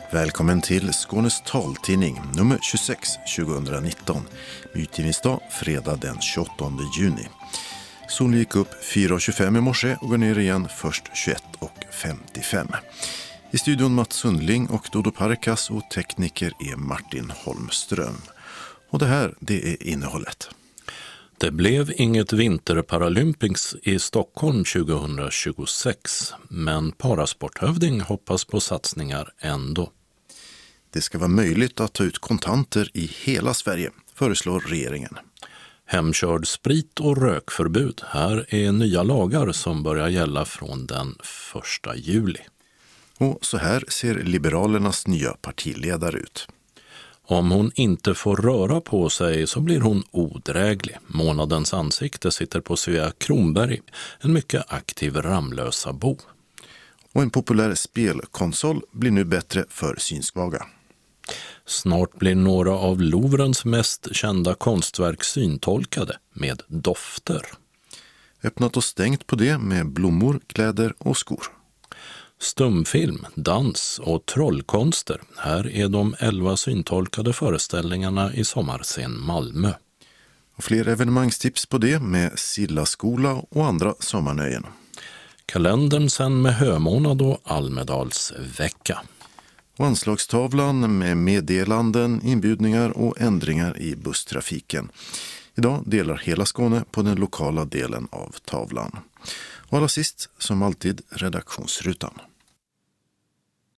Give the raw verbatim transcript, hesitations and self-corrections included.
Välkommen till Skånes taltidning nummer tjugosex tjugonitton. Utgivningsdag fredag den tjugoåttonde juni. Solen gick upp fyra tjugofem i morse och går ner igen först tjugoett femtiofem. I studion Mats Sundling och Dodo Parkas och tekniker är Martin Holmström. Och det här, det är innehållet. Det blev inget vinterparalympics i Stockholm tjugohundratjugosex, men parasporthövding hoppas på satsningar ändå. Det ska vara möjligt att ta ut kontanter i hela Sverige, föreslår regeringen. Hemkörd sprit och rökförbud. Här är nya lagar som börjar gälla från den första juli. Och så här ser Liberalernas nya partiledare ut. Om hon inte får röra på sig så blir hon odräglig. Månadens ansikte sitter på Svea Kronberg, en mycket aktiv Ramlösa-bo. Och en populär spelkonsol blir nu bättre för synsvaga. Snart blir några av Louvrens mest kända konstverk syntolkade med dofter. Öppnat och stängt på det med blommor, kläder och skor. Stumfilm, dans och trollkonster. Här är de elva syntolkade föreställningarna i sommarscen Malmö. Och fler evenemangstips på det med Sillaskola och andra sommarnöjen. Kalendern sen med hömånad och Almedalsvecka. Och anslagstavlan med meddelanden, inbjudningar och ändringar i busstrafiken. Idag delar hela Skåne på den lokala delen av tavlan. Och allra sist, som alltid, redaktionsrutan.